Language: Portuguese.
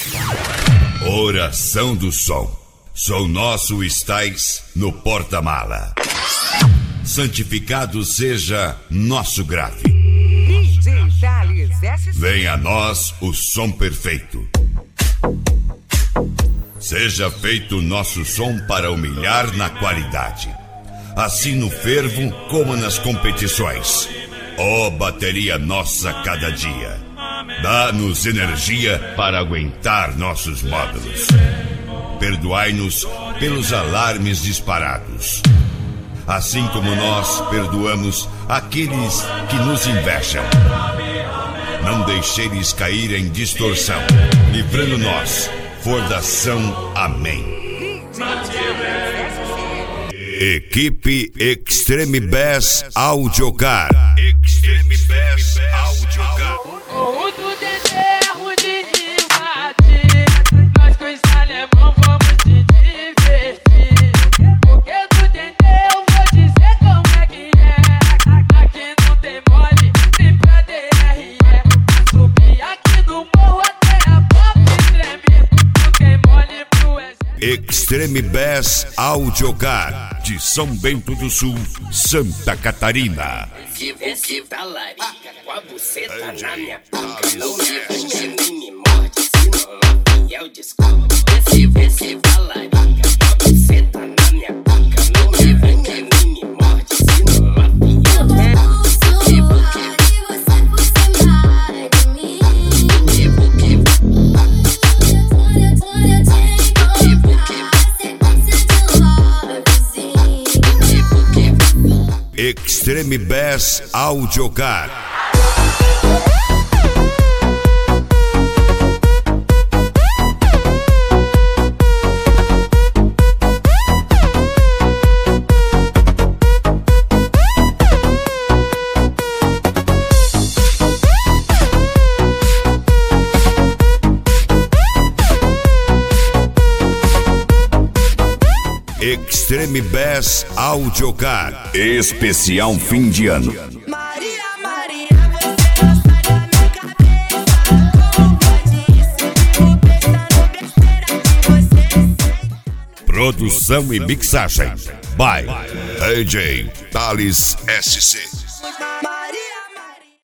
Oração do som. Som nosso estais no porta-mala. Santificado seja nosso grave. Venha a nós o som perfeito. Seja feito nosso som para humilhar na qualidade, assim no fervo como nas competições. Ó bateria nossa cada dia, dá-nos energia para aguentar nossos módulos. Perdoai-nos pelos alarmes disparados, assim como nós perdoamos aqueles que nos invejam. Não deixeis cair em distorção, livrando-nos, fordação. Amém. Equipe Extreme Bass Audiocar. Extreme Bass Audiocar. Extreme Bass Audiocar, de São Bento do Sul, Santa Catarina. Se você talarica com a buceta na minha boca, não me morde, senão eu desculpo. Se você talarica com a buceta na minha boca, não me morde, senão eu desculpo. Extreme Bass Audiocar. Extreme Bass Audiocar. Especial fim de ano. Maria, você não sai da minha cabeça. Como pode isso? Vivo pensando besteira que você. Produção e mixagem by AJ Thales SC.